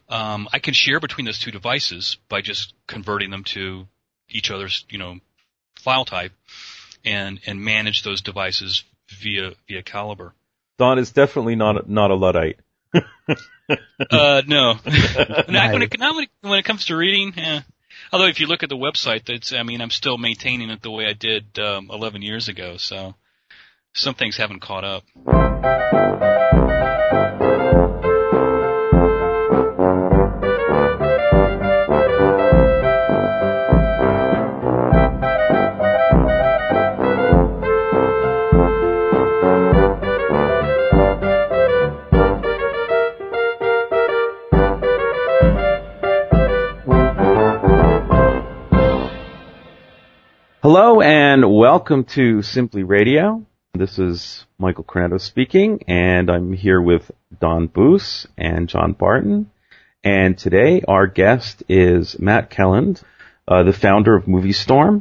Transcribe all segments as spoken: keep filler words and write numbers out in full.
um, I can share between those two devices by just converting them to each other's, you know, file type, and and manage those devices via via Calibre. Don is definitely not a, not a Luddite. uh, no. Not when it, not when it, when it comes to reading. Eh. Although if you look at the website, that's I mean I'm still maintaining it the way I did um, eleven years ago. So some things haven't caught up. Hello and welcome to Simply Radio. This is Michael Cornetto speaking, and I'm here with Don Boos and John Barton. And today our guest is Matt Kelland, uh, the founder of Movie Storm.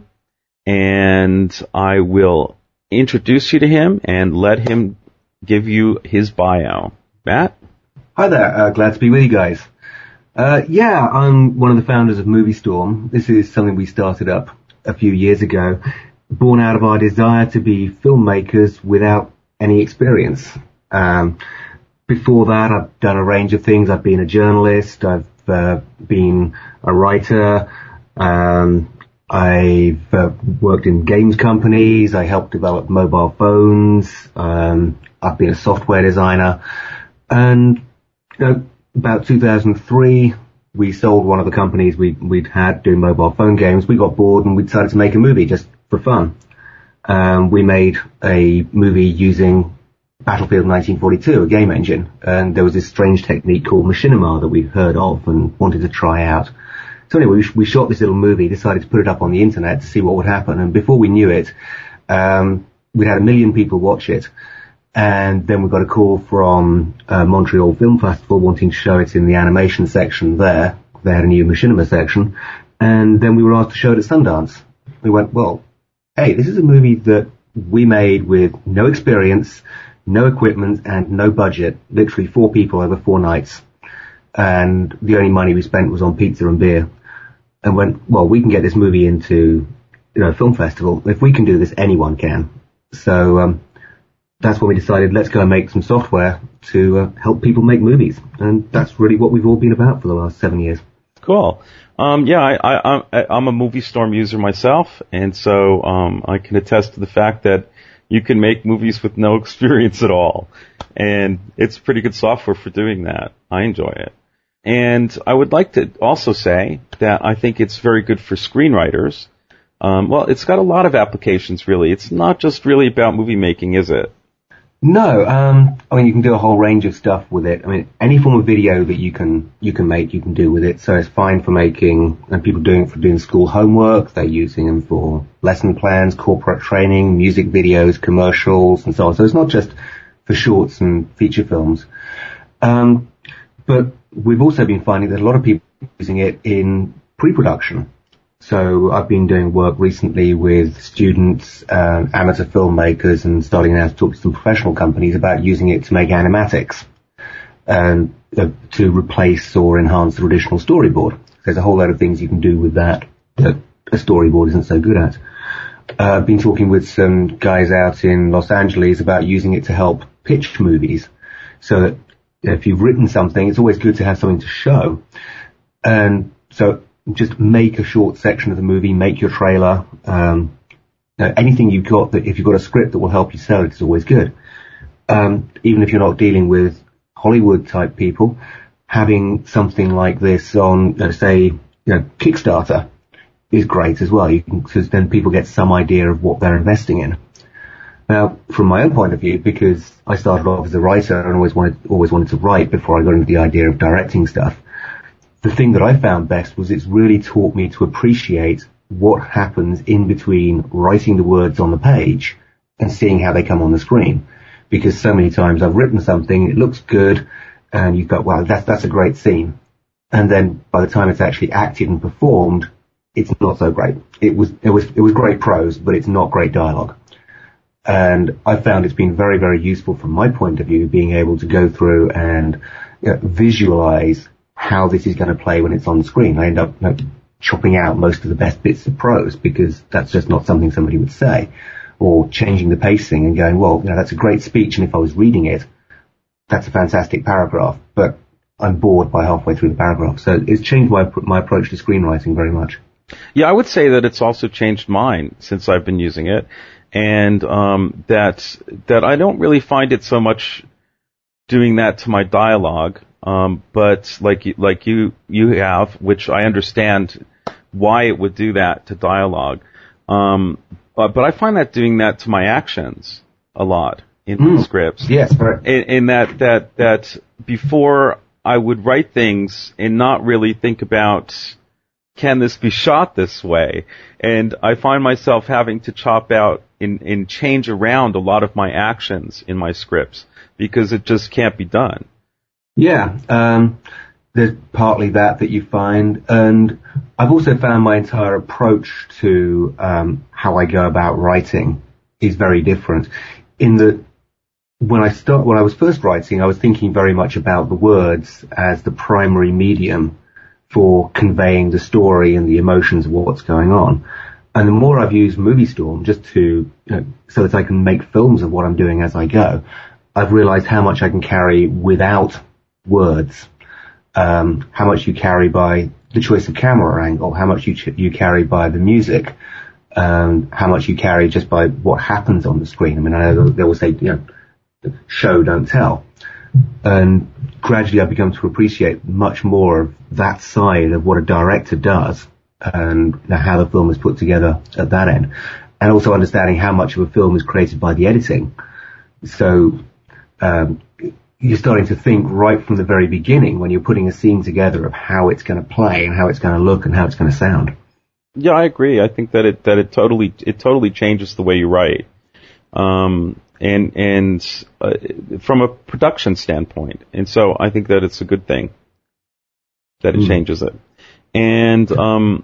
And I will introduce you to him and let him give you his bio. Matt? Hi there. Uh, glad to be with you guys. Uh, yeah, I'm one of the founders of Movie Storm. This is something we started up a few years ago, born out of our desire to be filmmakers without any experience. Um, before that, I've done a range of things. I've been a journalist. I've uh, been a writer. Um, I've uh, worked in games companies. I helped develop mobile phones. Um, I've been a software designer. And you know, about two thousand three, we sold one of the companies we, we'd had doing mobile phone games. We got bored and we decided to make a movie just for fun. Um, we made a movie using Battlefield nineteen forty-two, a game engine. And there was this strange technique called machinima that we'd heard of and wanted to try out. So anyway, we, we shot this little movie, decided to put it up on the internet to see what would happen. And before we knew it, um, we'd had a million people watch it. And then we got a call from uh, Montreal Film Festival wanting to show it in the animation section there. They had a new machinima section. And then we were asked to show it at Sundance. We went, well, hey, this is a movie that we made with no experience, no equipment, and no budget. Literally four people over four nights. And the only money we spent was on pizza and beer. And went, well, we can get this movie into, you know, a film festival. If we can do this, anyone can. So, um, that's when we decided, let's go and make some software to uh, help people make movies. And that's really what we've all been about for the last seven years. Cool. Um, yeah, I, I, I, I'm a Movie Storm user myself, and so um, I can attest to the fact that you can make movies with no experience at all. And it's pretty good software for doing that. I enjoy it. And I would like to also say that I think it's very good for screenwriters. Um, well, it's got a lot of applications, really. It's not just really about movie making, is it? No, um, I mean, you can do a whole range of stuff with it. I mean, any form of video that you can, you can make, you can do with it. So it's fine for making, and people doing it for doing school homework. They're using them for lesson plans, corporate training, music videos, commercials, and so on. So it's not just for shorts and feature films. Um, but we've also been finding that a lot of people are using it in pre-production. So I've been doing work recently with students, uh, amateur filmmakers, and starting now to talk to some professional companies about using it to make animatics and uh, to replace or enhance the traditional storyboard. There's a whole lot of things you can do with that that a storyboard isn't so good at. Uh, I've been talking with some guys out in Los Angeles about using it to help pitch movies. So that if you've written something, it's always good to have something to show. And so just make a short section of the movie, make your trailer. Um, uh, anything you've got that, if you've got a script that will help you sell it, is always good. Um, even if you're not dealing with Hollywood type people, having something like this on, uh, say, you know, Kickstarter is great as well. You can, because then people get some idea of what they're investing in. Now, from my own point of view, because I started off as a writer and always wanted, always wanted to write before I got into the idea of directing stuff, the thing that I found best was it's really taught me to appreciate what happens in between writing the words on the page and seeing how they come on the screen. Because so many times I've written something, it looks good, and you've got, wow, that's, that's a great scene. And then by the time it's actually acted and performed, it's not so great. It was, it was, it was great prose, but it's not great dialogue. And I found it's been very, very useful from my point of view, being able to go through and, you know, visualize how this is going to play when it's on screen. I end up you know, chopping out most of the best bits of prose because that's just not something somebody would say, or changing the pacing and going, well, you know, that's a great speech, and if I was reading it, that's a fantastic paragraph, but I'm bored by halfway through the paragraph. So it's changed my my approach to screenwriting very much. Yeah, I would say that it's also changed mine since I've been using it, and um, that that I don't really find it so much doing that to my dialogue, um, but like you, like you you have, which I understand why it would do that to dialogue. Um, but but I find that doing that to my actions a lot in mm. scripts. Yes, right. In, in that that that before I would write things and not really think about, can this be shot this way? And I find myself having to chop out and, and change around a lot of my actions in my scripts because it just can't be done. Yeah, um, there's partly that that you find, and I've also found my entire approach to um, how I go about writing is very different. In that, when I start, when I was first writing, I was thinking very much about the words as the primary medium for conveying the story and the emotions of what's going on. And the more I've used MovieStorm just to, you know, so that I can make films of what I'm doing as I go, I've realized how much I can carry without words, um, how much you carry by the choice of camera angle, how much you ch- you carry by the music, um, how much you carry just by what happens on the screen. I mean, I know they will say, you know, show, don't tell. And gradually I've begun to appreciate much more of that side of what a director does and you know, how the film is put together at that end. And also understanding how much of a film is created by the editing. So um, you're starting to think right from the very beginning when you're putting a scene together of how it's going to play and how it's going to look and how it's going to sound. Yeah, I agree. I think that it that it totally it totally changes the way you write. Um And and uh, from a production standpoint, and so I think that it's a good thing that it mm. changes it. And um,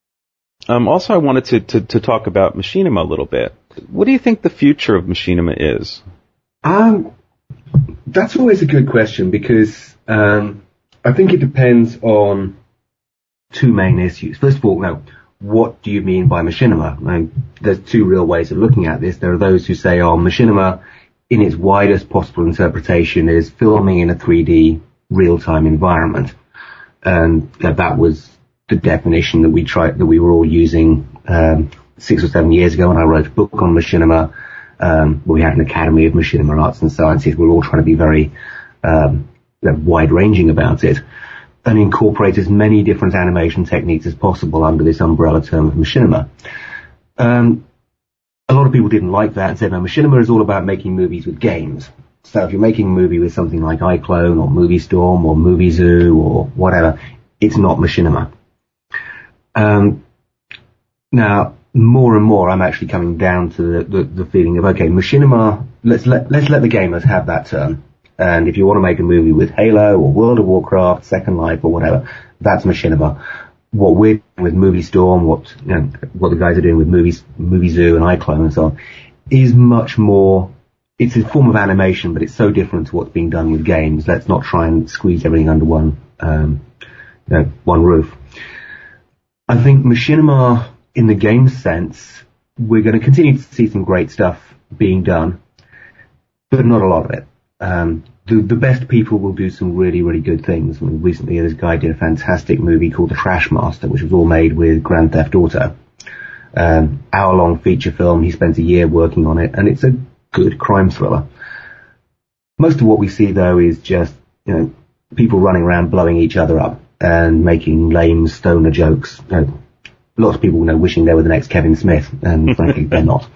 um, also, I wanted to, to to talk about Machinima a little bit. What do you think the future of Machinima is? Um, that's always a good question because um, I think it depends on two main issues. First of all, now, what do you mean by machinima? I mean, there's two real ways of looking at this. There are those who say, oh, machinima, in its widest possible interpretation, is filming in a three D real-time environment. And you know, that was the definition that we tried, that we were all using um, six or seven years ago when I wrote a book on machinima. Um, we had an Academy of Machinima Arts and Sciences. We were all trying to be very um, you know, wide-ranging about it, and incorporate as many different animation techniques as possible under this umbrella term of machinima. Um, a lot of people didn't like that and said, no, machinima is all about making movies with games. So if you're making a movie with something like iClone or MovieStorm or MovieZoo or whatever, it's not machinima. Um, now, more and more, I'm actually coming down to the, the, the feeling of, okay, machinima, let's let, let's let the gamers have that term. And if you want to make a movie with Halo or World of Warcraft, Second Life or whatever, that's machinima. What we're doing with MovieStorm, what, you know, what the guys are doing with movies, MovieZoo and iClone and so on, is much more, it's a form of animation, but it's so different to what's being done with games. Let's not try and squeeze everything under one, um, you know, one roof. I think machinima, in the game sense, we're going to continue to see some great stuff being done, but not a lot of it. Um, the, the best people will do some really, really good things. I mean, recently this guy did a fantastic movie called The Trash Master, which was all made with Grand Theft Auto. Um, hour-long feature film. He spent a year working on it, and it's a good crime thriller. Most of what we see, though, is just, you know, people running around blowing each other up and making lame stoner jokes. You know, lots of people, you know, wishing they were the next Kevin Smith, and frankly, they're not.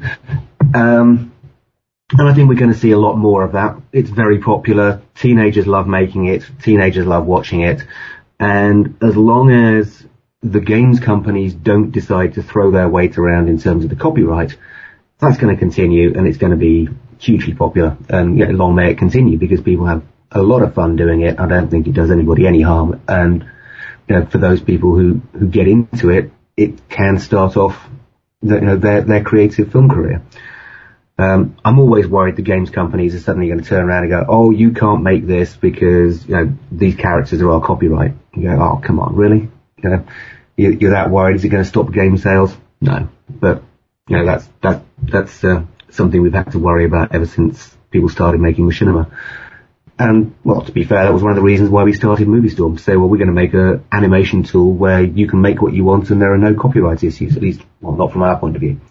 um, And I think we're going to see a lot more of that. It's very popular. Teenagers love making it. Teenagers love watching it. And as long as the games companies don't decide to throw their weight around in terms of the copyright, that's going to continue, and it's going to be hugely popular. And yeah, long may it continue, because people have a lot of fun doing it. I don't think it does anybody any harm. And you know, for those people who, who get into it, it can start off the, you know, their, their creative film career. Um, I'm always worried the games companies are suddenly going to turn around and go, oh, you can't make this because, you know, these characters are our copyright. You go, oh, come on, really? You know, you, you're that worried? Is it going to stop game sales? No. But, you know, that's, that, that's, uh, something we've had to worry about ever since people started making machinima. And, well, to be fair, that was one of the reasons why we started MovieStorm, to say, well, we're going to make an animation tool where you can make what you want and there are no copyright issues, at least, well, not from our point of view.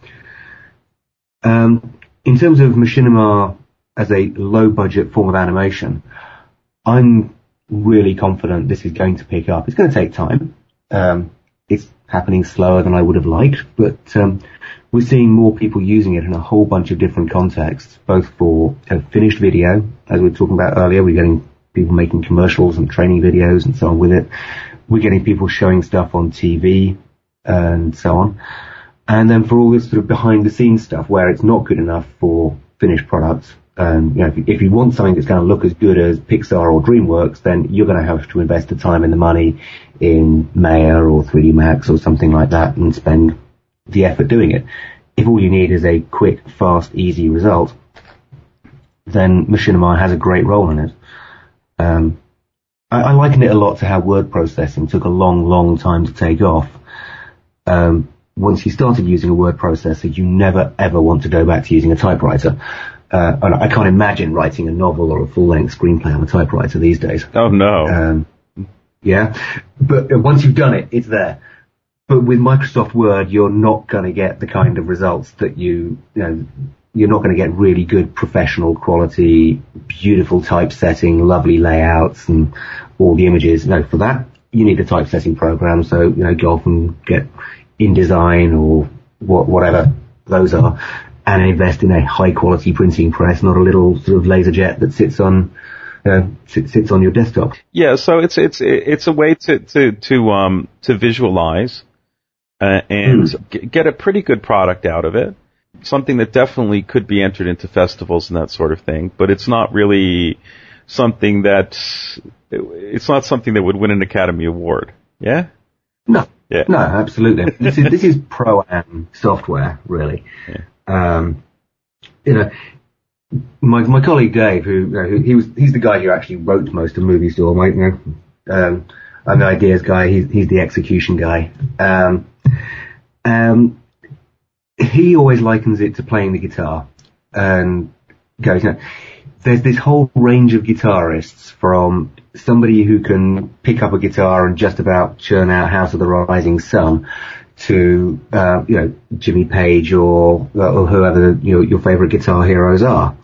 Um, in terms of machinima as a low-budget form of animation, I'm really confident this is going to pick up. It's going to take time. Um, it's happening slower than I would have liked, but um, we're seeing more people using it in a whole bunch of different contexts, both for uh, finished video, as we were talking about earlier. We're getting people making commercials and training videos and so on with it. We're getting people showing stuff on T V and so on. And then for all this sort of behind-the-scenes stuff where it's not good enough for finished products, um, you know, if you, if you want something that's going to look as good as Pixar or DreamWorks, then you're going to have to invest the time and the money in Maya or three D Max or something like that and spend the effort doing it. If all you need is a quick, fast, easy result, then Machinima has a great role in it. Um, I, I liken it a lot to how word processing took a long, long time to take off. Um, once you started using a word processor, you never, ever want to go back to using a typewriter. Uh, and I can't imagine writing a novel or a full-length screenplay on a typewriter these days. Oh, no. Um, yeah. But once you've done it, it's there. But with Microsoft Word, you're not going to get the kind of results that you, you know, you're not going to get really good professional quality, beautiful typesetting, lovely layouts, and all the images. No, for that, you need a typesetting program. So, you know, go off and get InDesign or what, whatever those are, and invest in a high quality printing press, not a little sort of LaserJet that sits on, uh, sits, sits on your desktop. Yeah. So it's, it's, it's a way to, to, to, um, to visualize. Uh, and mm. g- get a pretty good product out of it. Something that definitely could be entered into festivals and that sort of thing, but it's not really something that, it's not something that would win an Academy Award. Yeah? No. Yeah. No, absolutely. this is, this is pro-am software, really. Yeah. Um, you know, my, my colleague Dave, who, you know, who, he was, he's the guy who actually wrote most of MovieStorm, right? You know, um, I'm the ideas guy, he's, he's the execution guy. Um, um, he always likens it to playing the guitar and goes, you know, there's this whole range of guitarists, from somebody who can pick up a guitar and just about churn out House of the Rising Sun to, uh, you know, Jimmy Page or, or whoever, you know, your favorite guitar heroes are.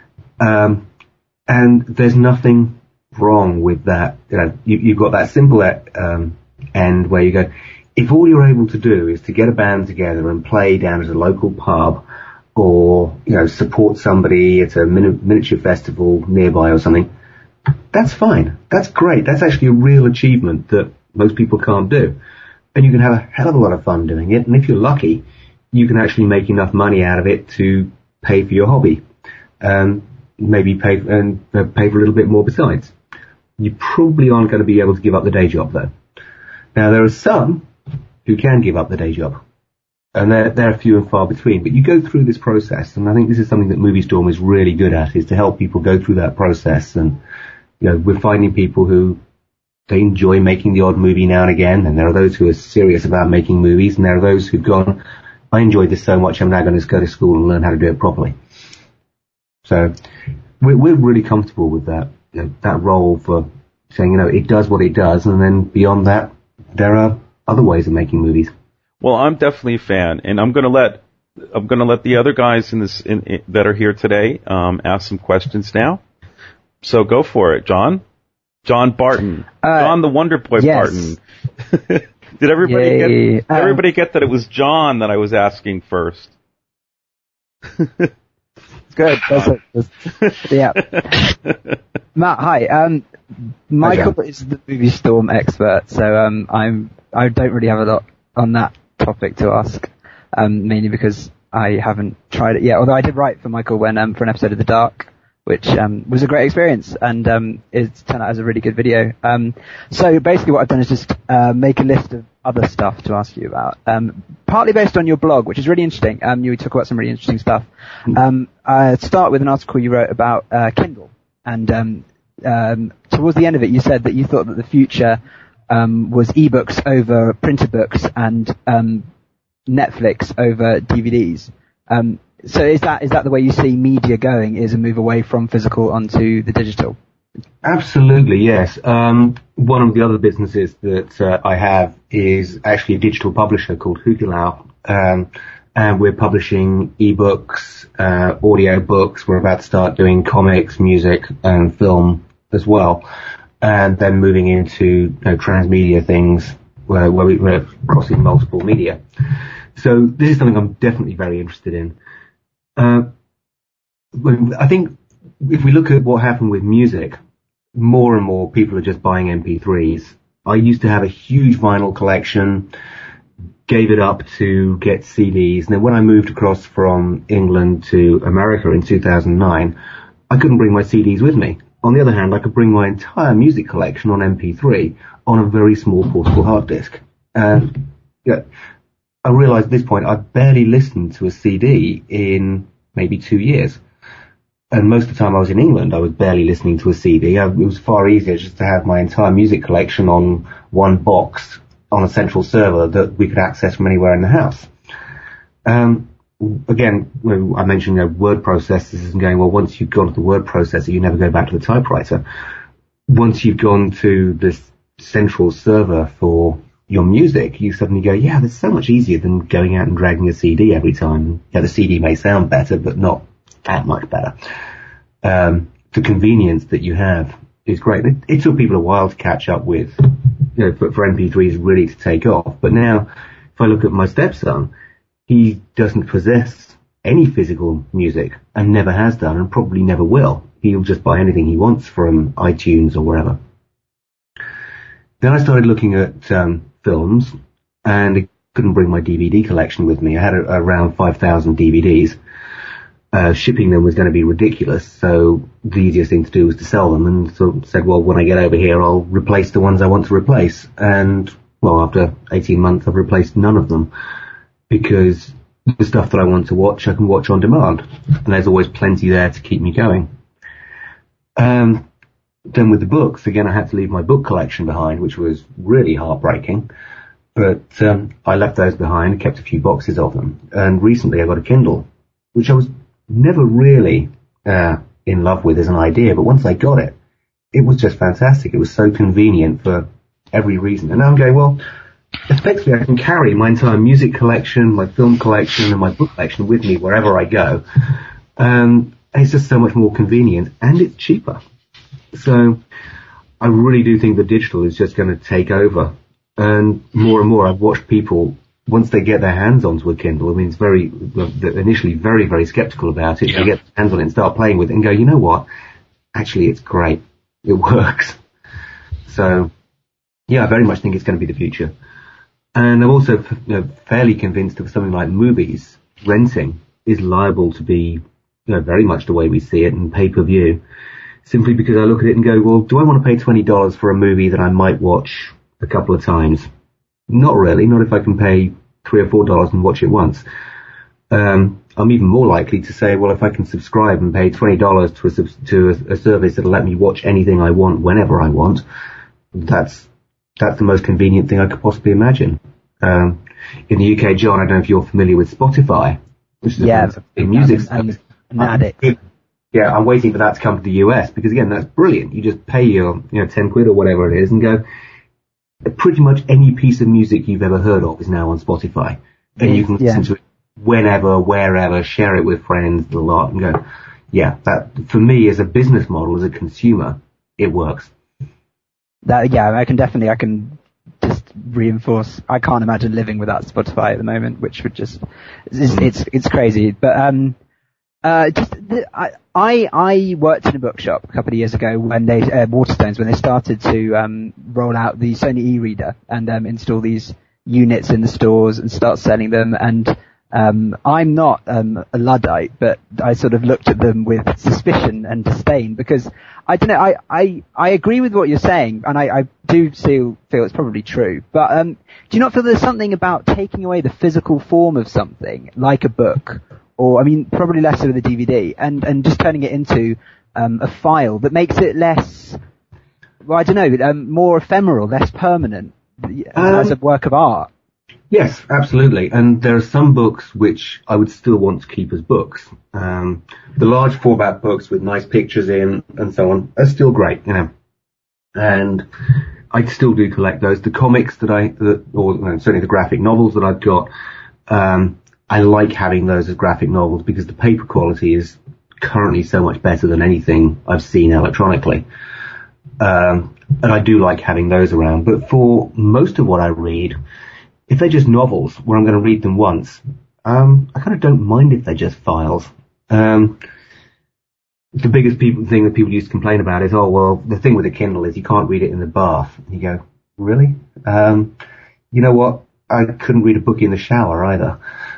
Um, and there's nothing wrong with that. You know, you, you've got that simple um, end where you go, if all you're able to do is to get a band together and play down at a local pub, or, you know, support somebody at a mini- miniature festival nearby or something, that's fine. That's great. That's actually a real achievement that most people can't do. And you can have a hell of a lot of fun doing it. And if you're lucky, you can actually make enough money out of it to pay for your hobby. Um, maybe pay, and uh, pay for a little bit more besides. You probably aren't going to be able to give up the day job, though. Now, there are some who can give up the day job, and they're, they're few and far between. But you go through this process, and I think this is something that MovieStorm is really good at, is to help people go through that process. And, you know, we're finding people who, they enjoy making the odd movie now and again, and there are those who are serious about making movies, and there are those who've gone, I enjoyed this so much, I'm now going to go to school and learn how to do it properly. So we're, we're really comfortable with that, you know, that role for saying, you know, it does what it does, and then beyond that, there are other ways of making movies. Well, I'm definitely a fan, and I'm going to let I'm going to let the other guys in this in, in, that are here today um, ask some questions now. So go for it, John. John Barton, uh, John the Wonder Boy yes. Barton. Did everybody Yay. get? Did um, everybody get that it was John that I was asking first? Good. That's it. Yeah. Matt, hi. Um, Michael hi, is the MovieStorm expert, so um, I'm I don't really have a lot on that topic to ask, um, mainly because I haven't tried it yet. Although I did write for Michael when um, for an episode of The Dark, which um, was a great experience, and um, it turned out as a really good video. Um, so basically what I've done is just uh, make a list of other stuff to ask you about, um, partly based on your blog, which is really interesting. Um, you talk about some really interesting stuff. Um, I start with an article you wrote about uh, Kindle, and um, um, towards the end of it you said that you thought that the future um, was ebooks over printed books and um, Netflix over D V Ds. Um, So is that is that the way you see media going, is a move away from physical onto the digital? Absolutely, yes. Um, one of the other businesses that uh, I have is actually a digital publisher called Hukilau, um, and we're publishing ebooks, uh, audio books. We're about to start doing comics, music, and film as well, and then moving into you know, transmedia things where, where we're crossing multiple media. So this is something I'm definitely very interested in. Uh, I think if we look at what happened with music, more and more people are just buying M P threes. I used to have a huge vinyl collection, gave it up to get C Ds, and then when I moved across from England to America in two thousand nine, I couldn't bring my C Ds with me. On the other hand, I could bring my entire music collection on M P three on a very small portable hard disk. And yeah, I realized at this point I barely listened to a C D in maybe two years. And most of the time I was in England, I was barely listening to a C D. I, it was far easier just to have my entire music collection on one box on a central server that we could access from anywhere in the house. Um, again, I mentioned you know, word processors and going, well, once you've gone to the word processor, you never go back to the typewriter. Once you've gone to this central server for your music, you suddenly go, yeah, that's so much easier than going out and dragging a C D every time. Yeah, the C D may sound better, but not that much better. Um, the convenience that you have is great. It, it took people a while to catch up with, you know, for, for M P threes really to take off. But now, if I look at my stepson, he doesn't possess any physical music and never has done and probably never will. He'll just buy anything he wants from iTunes or wherever. Then I started looking at um, films, and I couldn't bring my D V D collection with me. I had a, around five thousand D V Ds. Uh, shipping them was going to be ridiculous, so the easiest thing to do was to sell them, and so said, well, when I get over here, I'll replace the ones I want to replace. And, well, after eighteen months, I've replaced none of them, because the stuff that I want to watch, I can watch on demand, and there's always plenty there to keep me going. Um, then with the books, again, I had to leave my book collection behind, which was really heartbreaking, but um, I left those behind, kept a few boxes of them, and recently I got a Kindle, which I was never really uh, in love with as an idea, but once I got it, it was just fantastic. It was so convenient for every reason. And now I'm going, well, effectively I can carry my entire music collection, my film collection, and my book collection with me wherever I go. Um, and it's just so much more convenient, and it's cheaper. So I really do think the digital is just going to take over. And more and more I've watched people, once they get their hands onto a Kindle, I mean, it's very, they're initially very, very skeptical about it. Yeah. They get their hands on it and start playing with it and go, you know what? Actually, it's great. It works. So, yeah, I very much think it's going to be the future. And I'm also you know, fairly convinced that something like movies, renting is liable to be, you know, very much the way we see it in pay-per-view. Simply because I look at it and go, well, do I want to pay twenty dollars for a movie that I might watch a couple of times? Not really, not if I can pay three or four dollars and watch it once. Um, I'm even more likely to say, well, if I can subscribe and pay twenty dollars to a, to a, a service that'll let me watch anything I want whenever I want, that's, that's the most convenient thing I could possibly imagine. Um, in the U K, John, I don't know if you're familiar with Spotify, which is yeah, a music service. I'm, yeah, I'm waiting for that to come to the U S because again, that's brilliant. You just pay your, you know, ten quid or whatever it is and go, pretty much any piece of music you've ever heard of is now on Spotify. And you can yeah. listen to it whenever, wherever, share it with friends, the lot, and go, yeah, that, for me as a business model, as a consumer, it works. That, yeah, I can definitely, I can just reinforce, I can't imagine living without Spotify at the moment, which would just, it's, it's, it's crazy. But, um, Uh, just, I, I, I worked in a bookshop a couple of years ago when they, uh, Waterstones, when they started to, um, roll out the Sony e-reader and, um, install these units in the stores and start selling them. And, Um, I'm not um, a Luddite, but I sort of looked at them with suspicion and disdain because I don't know. I I, I agree with what you're saying, and I, I do feel feel it's probably true. But um, do you not feel there's something about taking away the physical form of something, like a book, or I mean, probably less so with a D V D, and and just turning it into um, a file that makes it less, well, I don't know, um, more ephemeral, less permanent um, as a work of art? Yes, absolutely. And there are some books which I would still want to keep as books. Um, the large format books with nice pictures in and so on are still great, you know. And I still do collect those. The comics that I, that, or no, certainly the graphic novels that I've got, um, I like having those as graphic novels because the paper quality is currently so much better than anything I've seen electronically. Um, and I do like having those around. But for most of what I read, if they're just novels where I'm going to read them once, um, I kind of don't mind if they're just files. Um, the biggest people, thing that people used to complain about is, oh, well, the thing with the Kindle is you can't read it in the bath. And you go, really? Um, you know what? I couldn't read a book in the shower either.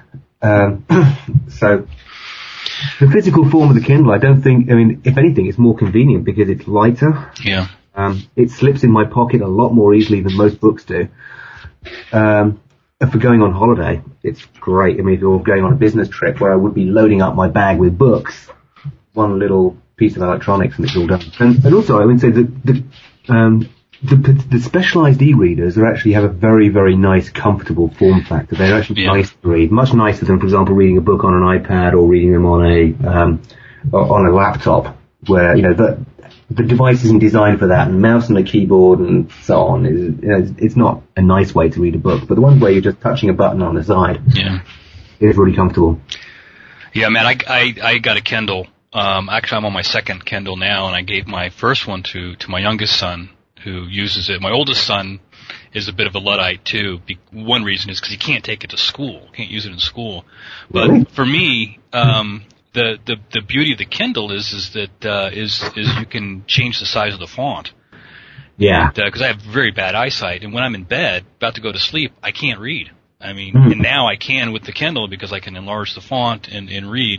Um, so the physical form of the Kindle, I don't think, I mean, if anything, it's more convenient because it's lighter. Yeah. Um, it slips in my pocket a lot more easily than most books do. Um, and for going on holiday, it's great. I mean, if you're going on a business trip where I would be loading up my bag with books, one little piece of electronics and it's all done. And, and also, I would say that the, um, the, the specialized e-readers are actually have a very, very nice, comfortable form factor. They're actually yeah. nice to read, much nicer than, for example, reading a book on an iPad or reading them on a, um, on a laptop where, you know, the, the device isn't designed for that, and mouse and a keyboard and so on is, you know, it's not a nice way to read a book. But the ones where you're just touching a button on the side, yeah, is really comfortable. Yeah, man, I, I, I got a Kindle. Um, actually, I'm on my second Kindle now, and I gave my first one to, to my youngest son, who uses it. My oldest son is a bit of a Luddite too. Be- one reason is because he can't take it to school, can't use it in school. But really? For me, um, The, the the beauty of the Kindle is is that uh, is is you can change the size of the font. Yeah. Because uh, I have very bad eyesight, and when I'm in bed about to go to sleep, I can't read. I mean, mm. and now I can with the Kindle because I can enlarge the font and, and read.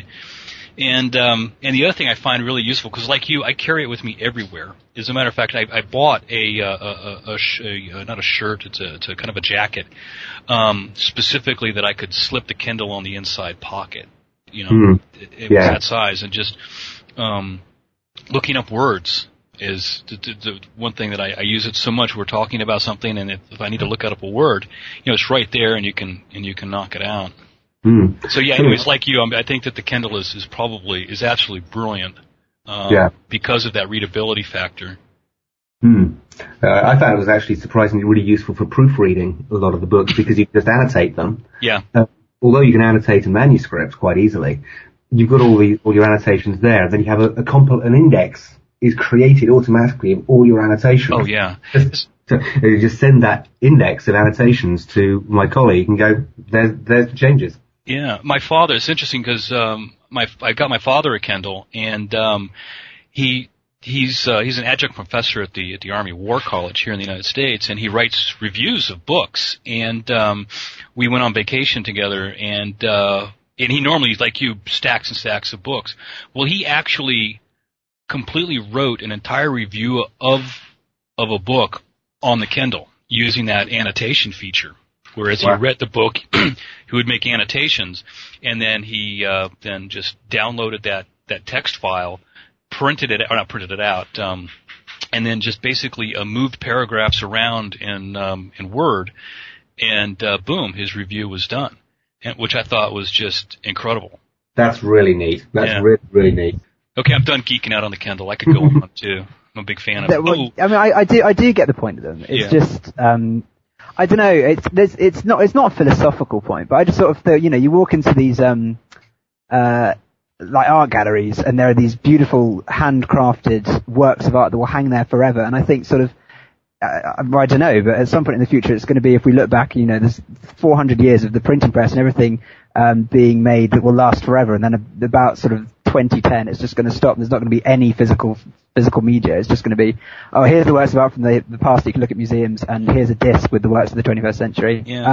And um and the other thing I find really useful, because like you, I carry it with me everywhere. As a matter of fact, I, I bought a, uh, a, a, a, sh- a not a shirt, it's a, it's a kind of a jacket, um, specifically that I could slip the Kindle on the inside pocket. You know, mm. it, it yeah. was that size, and just um, looking up words is the, the, the one thing that I, I use it so much. We're talking about something, and if, if I need to look up a word, you know, it's right there, and you can and you can knock it out. Mm. So yeah, anyways, like you, I think that the Kindle is, is probably is absolutely brilliant. Um, yeah. Because of that readability factor. Mm. Uh, I found it was actually surprisingly really useful for proofreading a lot of the books because you can just annotate them. Yeah. Uh, although you can annotate a manuscript quite easily, you've got all the all your annotations there. Then you have a, a comp- an index is created automatically of all your annotations. Oh yeah. Just, so you just send that index of annotations to my colleague and go, there's there's the changes. Yeah, my father. It's interesting because um, my I got my father a Kindle, and um, he. He's uh, he's an adjunct professor at the at the Army War College here in the United States, and he writes reviews of books. And um, we went on vacation together, and uh, and he normally, like you, stacks and stacks of books. Well, he actually completely wrote an entire review of of a book on the Kindle using that annotation feature. Whereas wow. he read the book, he would make annotations, and then he uh, then just downloaded that that text file. Printed it, or not printed it out, um, and then just basically uh, moved paragraphs around in um, in Word, and uh, boom, his review was done, and, which I thought was just incredible. That's really neat. That's yeah. really really neat. Okay, I'm done geeking out on the Kindle. I could go on too. I'm a big fan of it. Well, I mean, I, I do I do get the point of them. It's yeah. just um, I don't know. It's there's, it's not it's not a philosophical point, but I just sort of feel, you know, you walk into these um uh. like art galleries, and there are these beautiful handcrafted works of art that will hang there forever. And I think sort of, uh, I don't know, but at some point in the future, it's going to be, if we look back, you know, there's four hundred years of the printing press and everything um, being made that will last forever. And then about sort of twenty ten, it's just going to stop. There's not going to be any physical physical media. It's just going to be, oh, here's the works of art from the, the past that you can look at museums, and here's a disc with the works of the twenty-first century. Yeah, um,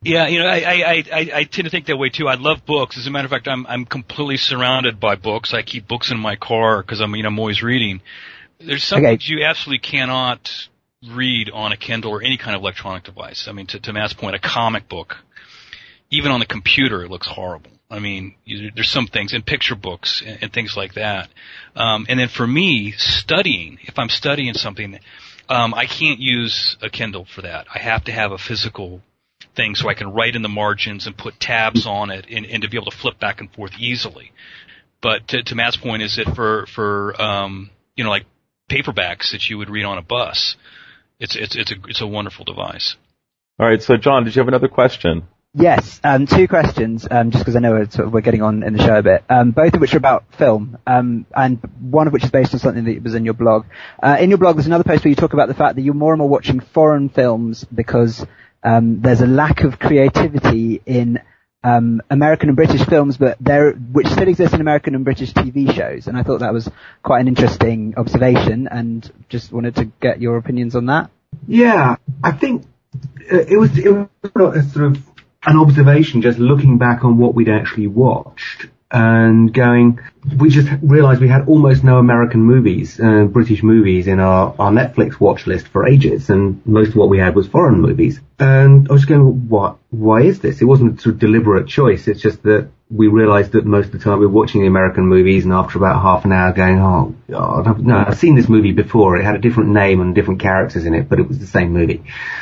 Yeah, you know, I, I, I, I tend to think that way too. I love books. As a matter of fact, I'm, I'm completely surrounded by books. I keep books in my car because I'm, you know, I'm always reading. There's some Okay. things you absolutely cannot read on a Kindle or any kind of electronic device. I mean, to, to Matt's point, a comic book, even on the computer, it looks horrible. I mean, you, there's some things in picture books and, and things like that. Um, and then for me, studying, if I'm studying something, um, I can't use a Kindle for that. I have to have a physical thing so I can write in the margins and put tabs on it and, and to be able to flip back and forth easily. But to, to Matt's point, is that for, for, um, you know, like paperbacks that you would read on a bus, it's, it's, it's a, it's a wonderful device. All right. So John, did you have another question? Yes, um, two questions, um, just because I know we're, sort of, we're getting on in the show a bit, um, both of which are about film, um, and one of which is based on something that was in your blog. Uh, in your blog, there's another post where you talk about the fact that you're more and more watching foreign films because um, there's a lack of creativity in um, American and British films, but there, which still exist in American and British T V shows, and I thought that was quite an interesting observation, and just wanted to get your opinions on that. Yeah, I think uh, it was it was a sort of an observation, just looking back on what we'd actually watched and going, we just realized we had almost no American movies, uh, British movies in our, our Netflix watch list for ages, and most of what we had was foreign movies. And I was going, what, why is this? It wasn't a sort of deliberate choice. It's just that we realized that most of the time we were watching the American movies, and after about half an hour going, oh, God, I've, no, I've seen this movie before. It had a different name and different characters in it, but it was the same movie.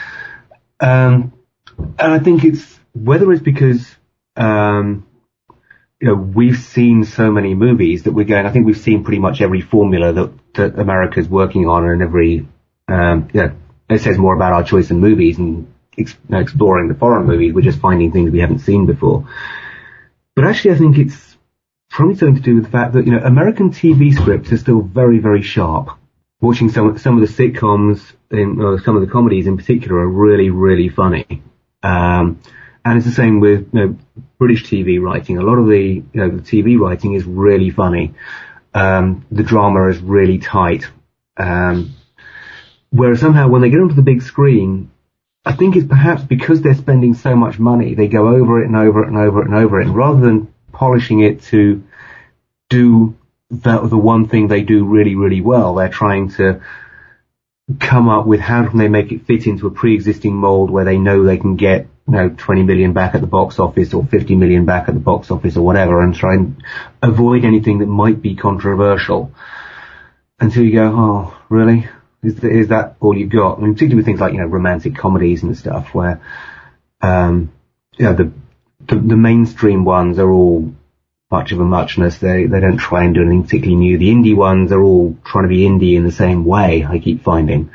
Um, and I think it's, whether it's because, um, you know, we've seen so many movies that we're going, I think we've seen pretty much every formula that, that America's working on, and every, um, you know, it says more about our choice in movies and ex- you know, exploring the foreign movies. We're just finding things we haven't seen before. But actually I think it's probably something to do with the fact that, you know, American T V scripts are still very, very sharp. Watching some, some of the sitcoms in, or some of the comedies in particular are really, really funny. Um, And it's the same with, you know, British T V writing. A lot of the, you know, the T V writing is really funny. Um, the drama is really tight. Um, whereas somehow when they get onto the big screen, I think it's perhaps because they're spending so much money, they go over it and over it and over it and over it. And rather than polishing it to do the, the one thing they do really, really well, they're trying to come up with how can they make it fit into a pre-existing mold where they know they can get, you know, twenty million back at the box office or fifty million back at the box office or whatever, and try and avoid anything that might be controversial. Until you go, oh, really? Is, th- is that all you've got? I mean, particularly with things like, you know, romantic comedies and stuff where, um, you know, the, the, the mainstream ones are all much of a muchness. They, they don't try and do anything particularly new. The indie ones are all trying to be indie in the same way, I keep finding.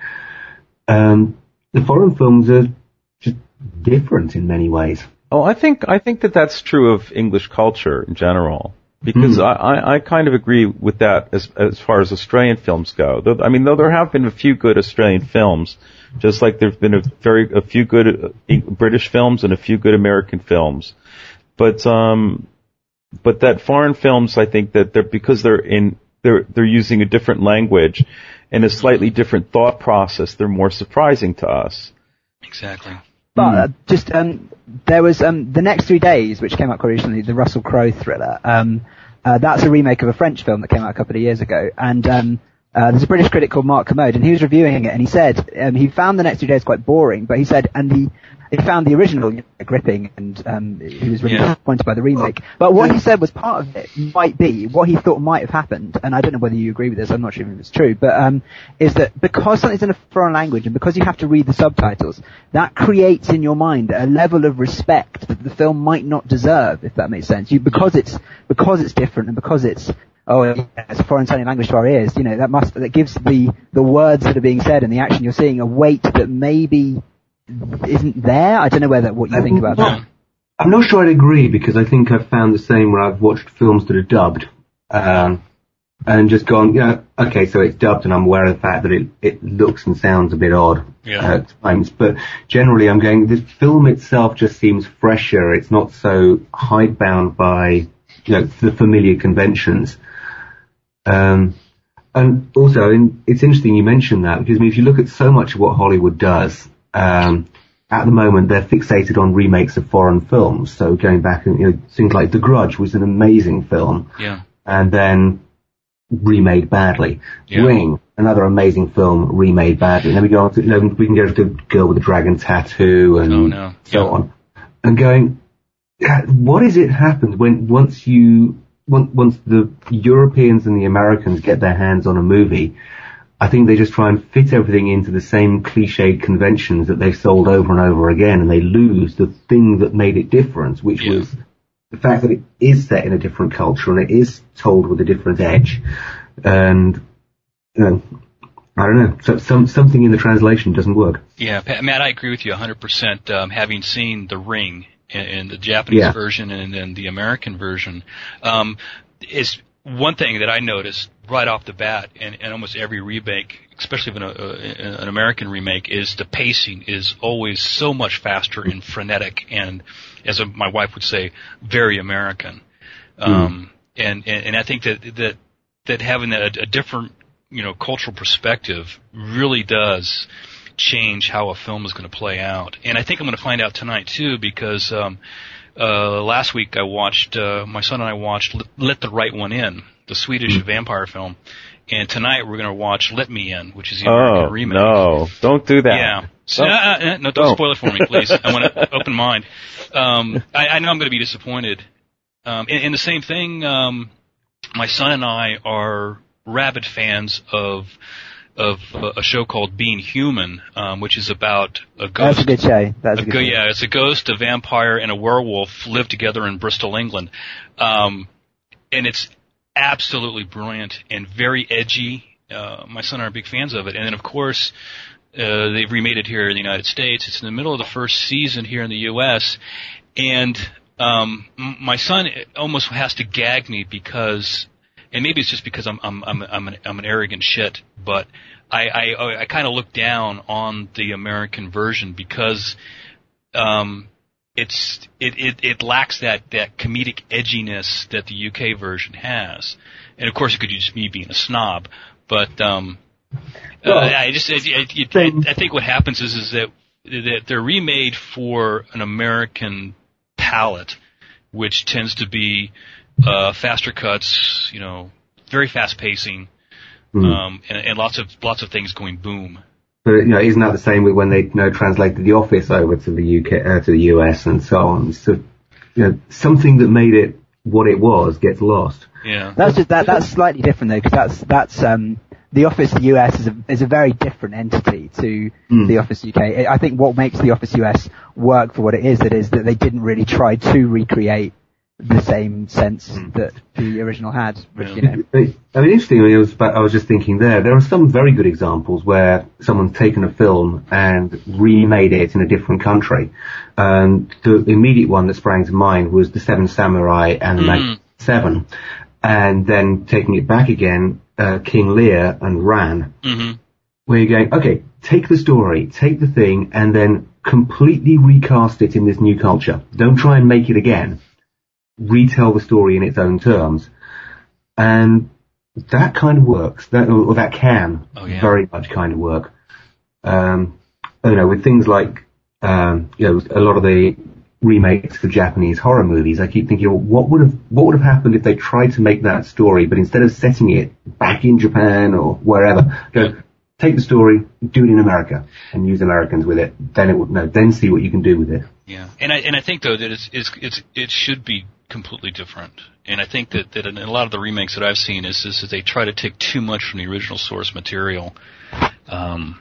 Um, the foreign films are just different in many ways. Oh, I think I think that that's true of English culture in general, because mm. I, I, I kind of agree with that as as far as Australian films go. Though, I mean, though there have been a few good Australian films, just like there've been a very a few good British films and a few good American films, but um, but that foreign films, I think that they're because they're in they're they're using a different language and a slightly different thought process, they're more surprising to us. Exactly. But uh, just um, there was um, The Next Three Days, which came out quite recently, the Russell Crowe thriller. Um, uh, that's a remake of a French film that came out a couple of years ago, and um, uh, there's a British critic called Mark Kermode, and he was reviewing it, and he said um, he found The Next Three Days quite boring, but he said, and the he found the original you know, gripping, and um, he was really yeah. disappointed by the remake. But what he said was part of it might be what he thought might have happened, and I don't know whether you agree with this. I'm not sure if it's true, but um, is that because something's in a foreign language and because you have to read the subtitles, that creates in your mind a level of respect that the film might not deserve, if that makes sense. You because it's because it's different and because it's oh, yeah, it's a foreign sounding language to our ears. You know that must that gives the the words that are being said and the action you're seeing a weight that maybe isn't there. I don't know whether what you think about that. I'm not sure I'd agree, because I think I've found the same when I've watched films that are dubbed, um, and just gone, you know, okay, so it's dubbed, and I'm aware of the fact that it, it looks and sounds a bit odd yeah. uh, at times. But generally, I'm going, the film itself just seems fresher. It's not so hidebound by, you know, the familiar conventions. Um, and also, in, it's interesting you mentioned that, because I mean, if you look at so much of what Hollywood does, Um, at the moment they're fixated on remakes of foreign films. So going back and, you know, things like The Grudge was an amazing film. Yeah. And then remade badly. Yeah. Ring, another amazing film, remade badly. And then we go on to, you know, we can go to The Girl with the Dragon Tattoo and oh, no. so yeah. on. And going, what is it happened when, once you, once, once the Europeans and the Americans get their hands on a movie, I think they just try and fit everything into the same cliched conventions that they've sold over and over again, and they lose the thing that made it different, which yeah. was the fact that it is set in a different culture and it is told with a different edge. And, you know, I don't know, so, some, something in the translation doesn't work. Yeah, Matt, I agree with you one hundred percent. Um, having seen The Ring in, in the Japanese yeah. version and then the American version, um, is one thing that I noticed right off the bat in, in almost every remake, especially in a, uh, an American remake, is the pacing is always so much faster and frenetic and, as a, my wife would say, very American. Um, mm. and, and, and I think that, that, that having a, a different, you know, cultural perspective really does change how a film is going to play out. And I think I'm going to find out tonight too, because, um, Uh, last week I watched, uh, my son and I watched Let, Let the Right One In, the Swedish mm. vampire film. And tonight we're going to watch Let Me In, which is the American oh, remake. no. Don't do that. Yeah. So, don't. Uh, uh, no, don't, don't spoil it for me, please. I want an open mind. Um, I, I know I'm going to be disappointed. Um, and, and the same thing, um, my son and I are rabid fans of of uh, a show called Being Human, um, which is about a ghost. That's a good show. That's a, a good go, show. Yeah, it's a ghost, a vampire, and a werewolf live together in Bristol, England. Um, and it's absolutely brilliant and very edgy. Uh, my son and I are big fans of it. And then, of course, uh, they've remade it here in the United States. It's in the middle of the first season here in the U S And um, my son almost has to gag me because, and maybe it's just because I'm I'm I'm I'm an, I'm an arrogant shit, but I I, I kind of look down on the American version because um it's it, it it lacks that that comedic edginess that the U K version has, and of course it could be just me being a snob, but um well, uh, I just it, it, it, it, I think what happens is is that that they're remade for an American palate, which tends to be Uh, faster cuts, you know, very fast pacing, mm. um, and, and lots of lots of things going boom. But you know, isn't that the same with when they, you know, translated The Office over to the U K, uh, to the U S, and so on? So, you know, something that made it what it was gets lost. Yeah, that's just that. That's slightly different though, because that's that's um, The Office U S is a is a very different entity to mm. The Office U K. I think what makes The Office U S work for what it is, that is that they didn't really try to recreate the same sense mm. that the original had, which, you know. I mean, interesting, I, mean, I, was, I was just thinking there, there are some very good examples where someone's taken a film and remade it in a different country. And the immediate one that sprang to mind was The Seven Samurai and mm. Seven. And then taking it back again, uh, King Lear and Ran. Mm-hmm. Where you're going, okay, take the story, take the thing, and then completely recast it in this new culture. Don't try and make it again. Retell the story in its own terms, and that kind of works. That or that can oh, yeah. very much kind of work. Um, you know, with things like um, you know, a lot of the remakes of Japanese horror movies, I keep thinking, well, what would have what would have happened if they tried to make that story, but instead of setting it back in Japan or wherever, go take the story, do it in America, and use Americans with it. Then it would no, then see what you can do with it. Yeah, and I and I think though that it's it's, it's it should be completely different. And I think that, that in a lot of the remakes that I've seen is, is that they try to take too much from the original source material. Um,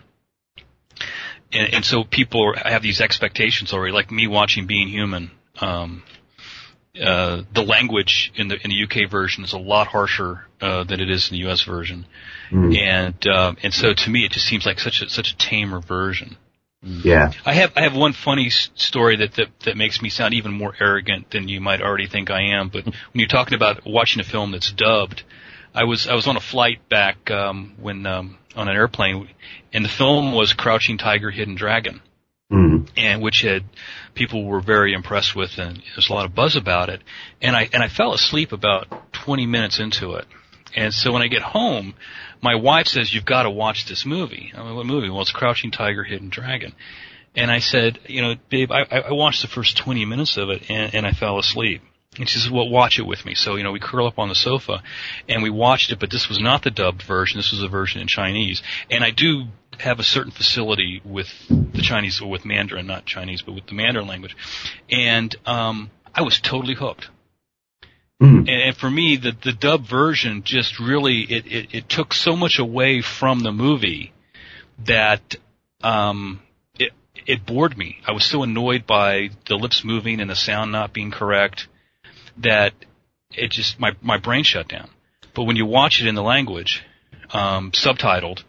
and, and so people have these expectations already, like me watching Being Human. Um, uh, the language in the, in the U K version is a lot harsher, uh, than it is in the U S version. Mm. And, um, and so to me it just seems like such a, such a tamer version. Yeah. I have I have one funny story that, that that makes me sound even more arrogant than you might already think I am. But when you're talking about watching a film that's dubbed, I was I was on a flight back um, when um, on an airplane, and the film was Crouching Tiger, Hidden Dragon, mm. and which had people were very impressed with, and there's a lot of buzz about it. And I and I fell asleep about twenty minutes into it. And so when I get home, my wife says, "You've got to watch this movie." I mean, what movie? Well, it's Crouching Tiger, Hidden Dragon. And I said, you know, babe, I, I watched the first twenty minutes of it and, and I fell asleep. And she says, well, watch it with me. So, you know, we curl up on the sofa and we watched it, but this was not the dubbed version. This was a version in Chinese. And I do have a certain facility with the Chinese, or with Mandarin, not Chinese, but with the Mandarin language. And, um, I was totally hooked. Mm. And, and for me, the, the dub version just really, it, it, it took so much away from the movie that, um, it, it bored me. I was so annoyed by the lips moving and the sound not being correct that it just, my, my brain shut down. But when you watch it in the language, um, subtitled,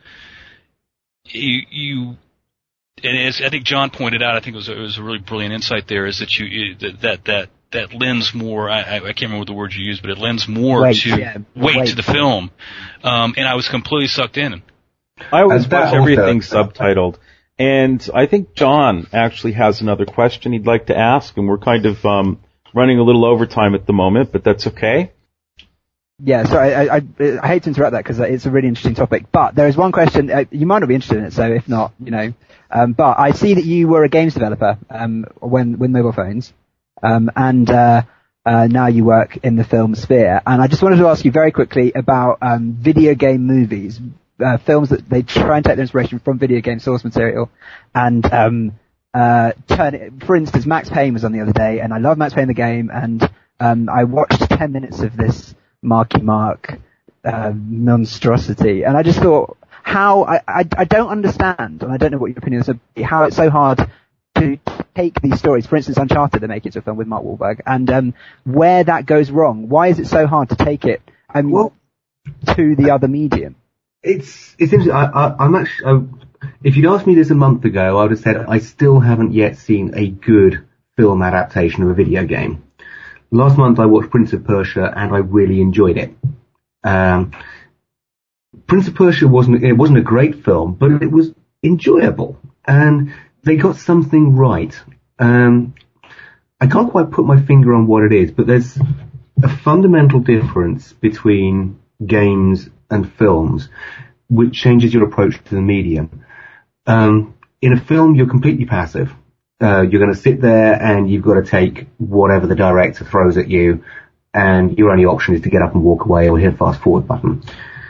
you, you, and as I think John pointed out, I think it was, it was a really brilliant insight there, is that you, you that, that, that, that lends more, I, I can't remember the word you used, but it lends more weight, to, yeah, weight, weight to the film. Um, and I was completely sucked in. I always watch everything subtitled. And I think John actually has another question he'd like to ask, and we're kind of, um, running a little overtime at the moment, but that's okay. Yeah, sorry, I, I, I hate to interrupt that because it's a really interesting topic. But there is one question, uh, you might not be interested in it, so if not, you know. Um, but I see that you were a games developer um, when with mobile phones, um, and uh, uh, now you work in the film sphere. And I just wanted to ask you very quickly about um, video game movies, uh, films that they try and take their inspiration from video game source material, and um, uh, turn it. For instance, Max Payne was on the other day, and I love Max Payne the game, and um, I watched ten minutes of this Marky Mark uh, monstrosity, and I just thought, how I, I I don't understand, and I don't know what your opinion is, how it's so hard to take these stories. For instance, Uncharted, they make it into a film with Mark Wahlberg, and um, where that goes wrong. Why is it so hard to take it I mean, well, to the other medium? It's it's interesting. I, I, I'm actually. I, if you'd asked me this a month ago, I would have said I still haven't yet seen a good film adaptation of a video game. Last month I watched Prince of Persia and I really enjoyed it. Um, Prince of Persia wasn't, it wasn't a great film, but it was enjoyable and they got something right. Um, I can't quite put my finger on what it is, but there's a fundamental difference between games and films which changes your approach to the medium. Um, in a film you're completely passive. Uh, you're going to sit there and you've got to take whatever the director throws at you, and your only option is to get up and walk away or hit a fast forward button.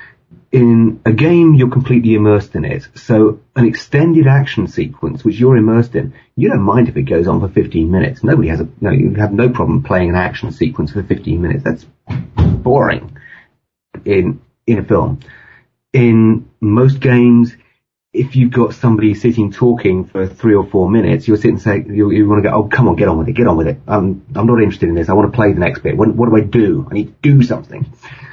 In a game, you're completely immersed in it. So an extended action sequence, which you're immersed in, you don't mind if it goes on for fifteen minutes. Nobody has a, no, you have no problem playing an action sequence for fifteen minutes. That's boring in, in a film. In most games, if you've got somebody sitting talking for three or four minutes, you'll sit and say, you, you want to go, oh, come on, get on with it, get on with it. Um, I'm not interested in this. I want to play the next bit. What, what do I do? I need to do something.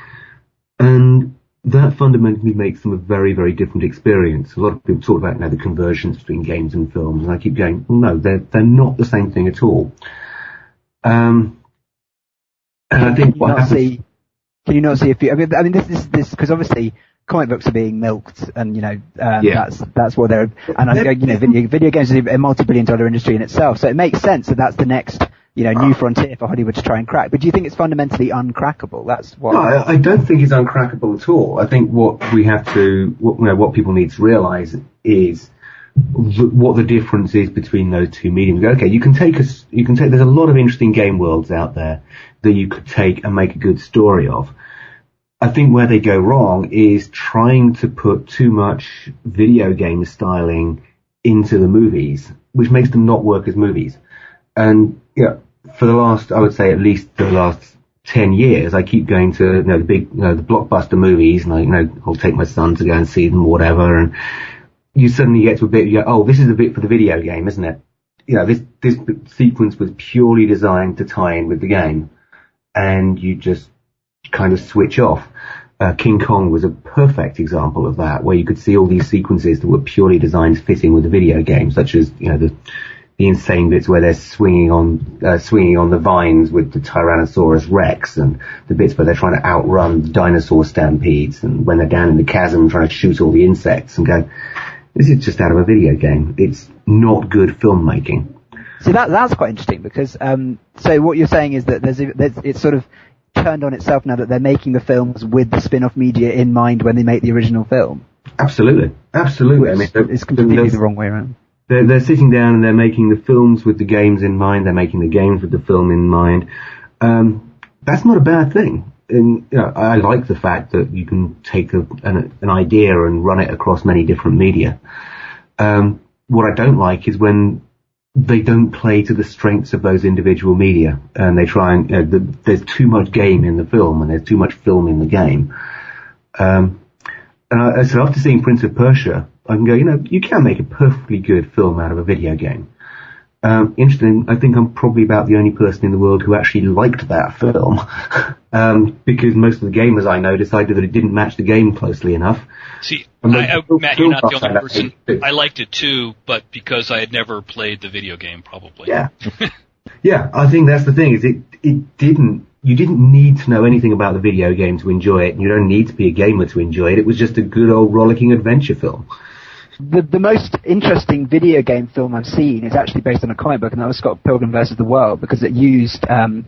And that fundamentally makes them a very, very different experience. A lot of people talk about, you know, the conversions between games and films, and I keep going, well, no, they're, they're not the same thing at all. Um, and I think what happens... See, can you not see if you, I mean, I mean, this is, this, because obviously, comic books are being milked, and you know um, yeah. that's that's what they're. And I think you know video, video games is a multi-billion-dollar industry in itself, so it makes sense that that's the next you know new frontier for Hollywood to try and crack. But do you think it's fundamentally uncrackable? That's what. No, I, I don't think it's uncrackable at all. I think what we have to, what, you know, what people need to realise is th- what the difference is between those two mediums. Okay, you can take a, you can take. There's a lot of interesting game worlds out there that you could take and make a good story of. I think where they go wrong is trying to put too much video game styling into the movies, which makes them not work as movies. And yeah, for the last, I would say at least the last ten years, I keep going to, you know, the big, you know, the blockbuster movies, and I, you know, I'll take my son to go and see them or whatever, and you suddenly get to a bit, you go, oh, this is a bit for the video game, isn't it? You know, this, this sequence was purely designed to tie in with the game, and you just kind of switch off. Uh, King Kong was a perfect example of that, where you could see all these sequences that were purely designed fitting with the video game, such as, you know, the, the insane bits where they're swinging on, uh, swinging on the vines with the Tyrannosaurus Rex, and the bits where they're trying to outrun dinosaur stampedes, and when they're down in the chasm trying to shoot all the insects, and go, this is just out of a video game. It's not good filmmaking. So that, that's quite interesting, because, um, so what you're saying is that there's, a, there's, it's sort of turned on itself now that they're making the films with the spin-off media in mind when they make the original film. Absolutely, absolutely. I mean, it's completely the wrong way around. they're, they're sitting down and they're making the films with the games in mind. They're making the games with the film in mind. Um, that's not a bad thing. And, you know, I like the fact that you can take a, an, an idea and run it across many different media. Um, what I don't like is when they don't play to the strengths of those individual media, and they try and, you know, the, there's too much game in the film and there's too much film in the game. Um, and I, so after seeing Prince of Persia, I can go, you know, you can make a perfectly good film out of a video game. Um, interesting, I think I'm probably about the only person in the world who actually liked that film. um, because most of the gamers I know decided that it didn't match the game closely enough. See, I, I, Matt, you're not the only person. I liked it too, but because I had never played the video game, probably. Yeah. Yeah, I think that's the thing, is it, it didn't, you didn't need to know anything about the video game to enjoy it, and you don't need to be a gamer to enjoy it. It was just a good old rollicking adventure film. The the most interesting video game film I've seen is actually based on a comic book, and that was Scott Pilgrim versus the World, because it used um,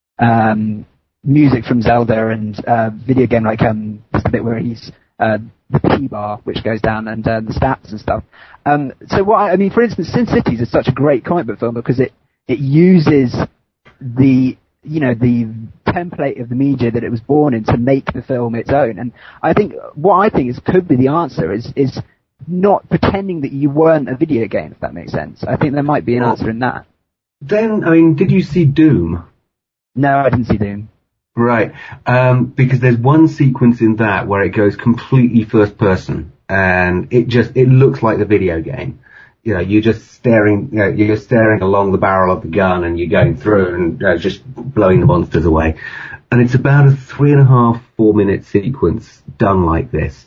um, music from Zelda and uh, video game, like um, there's the bit where he's uh, the P bar which goes down and uh, the stats and stuff. Um, so what I, I mean, for instance, Sin Cities is such a great comic book film because it it uses the you know the template of the media that it was born in to make the film its own. And I think what I think is could be the answer is is not pretending that you weren't a video game, if that makes sense. I think there might be an answer in that. Then, I mean, did you see Doom? No, I didn't see Doom. Right. Um, because there's one sequence in that where it goes completely first person, and it just, it looks like the video game. You know, you're just staring, you know, you're staring along the barrel of the gun and you're going through and uh, just blowing the monsters away. And it's about a three and a half, four minute sequence done like this.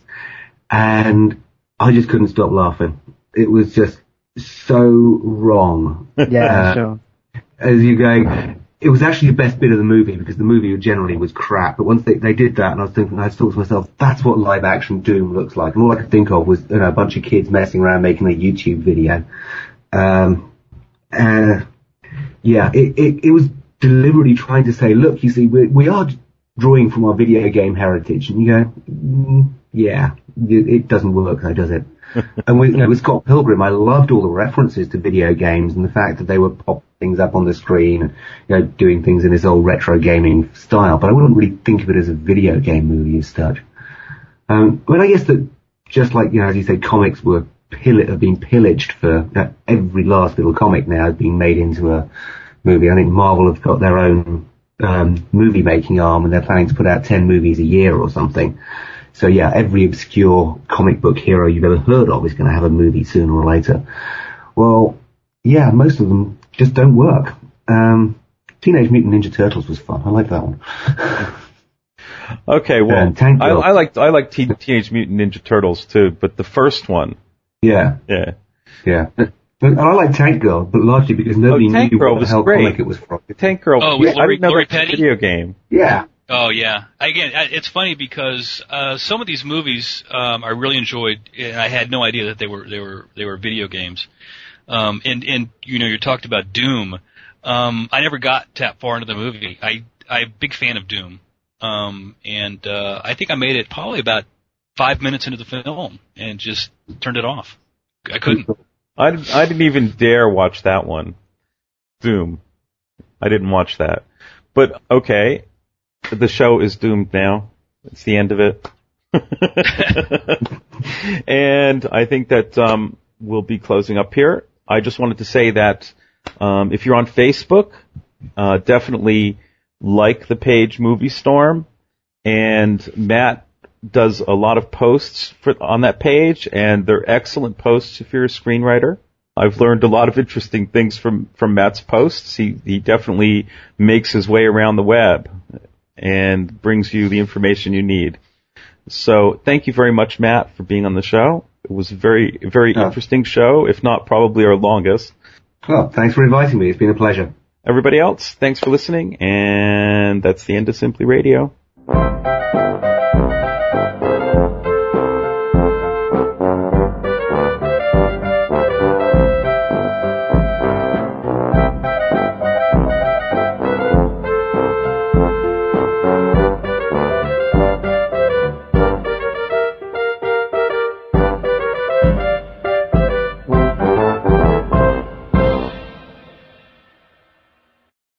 And I just couldn't stop laughing. It was just so wrong. Yeah, uh, sure. As you go, it was actually the best bit of the movie because the movie generally was crap. But once they, they did that, and I was thinking, I thought to myself, that's what live action Doom looks like. And all I could think of was, you know, a bunch of kids messing around making a YouTube video. Um, uh, yeah, it, it, it was deliberately trying to say, look, you see, we, we are drawing from our video game heritage. And you go, mm, yeah. It doesn't work though, does it? And with, you know, with Scott Pilgrim, I loved all the references to video games and the fact that they were popping things up on the screen and, you know, doing things in this old retro gaming style. But I wouldn't really think of it as a video game movie as such. Um, I mean, I guess that just like, you know, as you said, comics were pill- have been pillaged for, you know, every last little comic now has been made into a movie. I think Marvel have got their own um, movie making arm and they're planning to put out ten movies a year or something. So yeah, every obscure comic book hero you've ever heard of is going to have a movie sooner or later. Well, yeah, most of them just don't work. Um, Teenage Mutant Ninja Turtles was fun. I like that one. Okay, well, I, I like I like Teen, Teenage Mutant Ninja Turtles too, but the first one. Yeah. Yeah. Yeah. And I like Tank Girl, but largely because nobody oh, knew what the hell great. comic it was from. Tank Girl. Oh, yeah, Lori, I didn't know Lori that was Petty? a video game. Yeah. Oh yeah. Again, it's funny because uh some of these movies um I really enjoyed, and I had no idea that they were they were they were video games. Um and and you know, you talked about Doom. Um I never got that far into the movie. I I'm a big fan of Doom. Um and uh I think I made it probably about five minutes into the film and just turned it off. I couldn't. I I didn't even dare watch that one. Doom. I didn't watch that. But okay. The show is doomed now. It's the end of it. And I think that um, we'll be closing up here. I just wanted to say that um, if you're on Facebook, uh, definitely like the page Movie Storm. And Matt does a lot of posts for, on that page, and they're excellent posts if you're a screenwriter. I've learned a lot of interesting things from, from Matt's posts. He, he definitely makes his way around the web and brings you the information you need. So thank you very much, Matt, for being on the show. It was a very, very oh. interesting show, if not probably our longest. Well, thanks for inviting me. It's been a pleasure. Everybody else, thanks for listening, and that's the end of Simply Radio.